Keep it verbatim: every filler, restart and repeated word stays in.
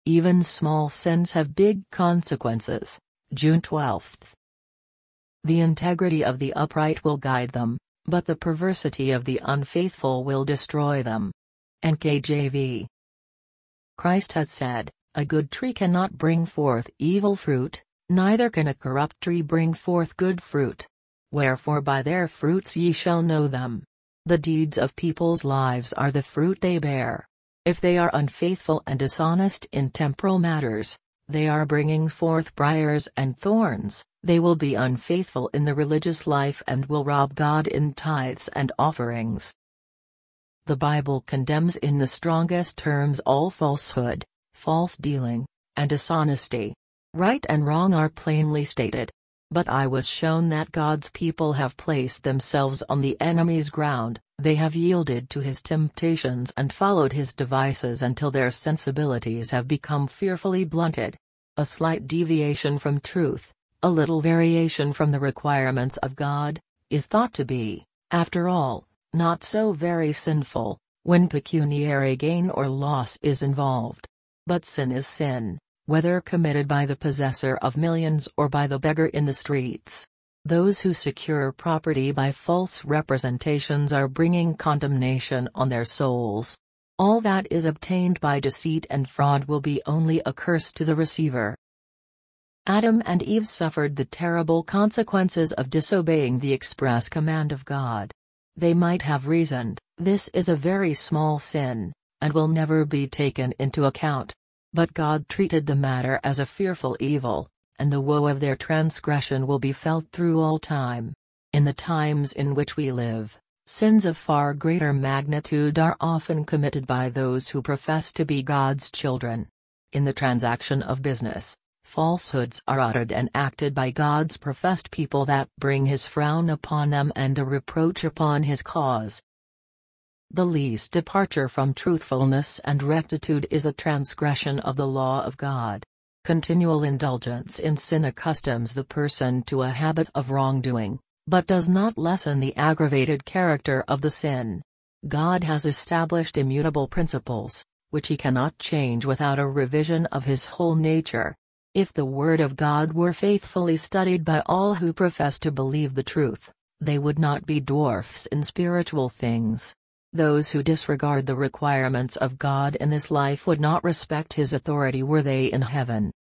Even small sins have big consequences. June twelfth. The integrity of the upright will guide them, but the perversity of the unfaithful will destroy them. N K J V. Christ has said, "A good tree cannot bring forth evil fruit, neither can a corrupt tree bring forth good fruit. Wherefore by their fruits ye shall know them." The deeds of people's lives are the fruit they bear. If they are unfaithful and dishonest in temporal matters, they are bringing forth briars and thorns. They will be unfaithful in the religious life and will rob God in tithes and offerings. The Bible condemns in the strongest terms all falsehood, false dealing, and dishonesty. Right and wrong are plainly stated. But I was shown that God's people have placed themselves on the enemy's ground. They have yielded to his temptations and followed his devices until their sensibilities have become fearfully blunted. A slight deviation from truth, a little variation from the requirements of God, is thought to be, after all, not so very sinful, when pecuniary gain or loss is involved. But sin is sin, whether committed by the possessor of millions or by the beggar in the streets. Those who secure property by false representations are bringing condemnation on their souls. All that is obtained by deceit and fraud will be only a curse to the receiver. Adam and Eve suffered the terrible consequences of disobeying the express command of God. They might have reasoned, "This is a very small sin, and will never be taken into account." But God treated the matter as a fearful evil, and the woe of their transgression will be felt through all time. In the times in which we live, sins of far greater magnitude are often committed by those who profess to be God's children. In the transaction of business, falsehoods are uttered and acted by God's professed people that bring his frown upon them and a reproach upon his cause. The least departure from truthfulness and rectitude is a transgression of the law of God. Continual indulgence in sin accustoms the person to a habit of wrongdoing, but does not lessen the aggravated character of the sin. God has established immutable principles, which he cannot change without a revision of his whole nature. If the Word of God were faithfully studied by all who profess to believe the truth, they would not be dwarfs in spiritual things. Those who disregard the requirements of God in this life would not respect his authority were they in heaven.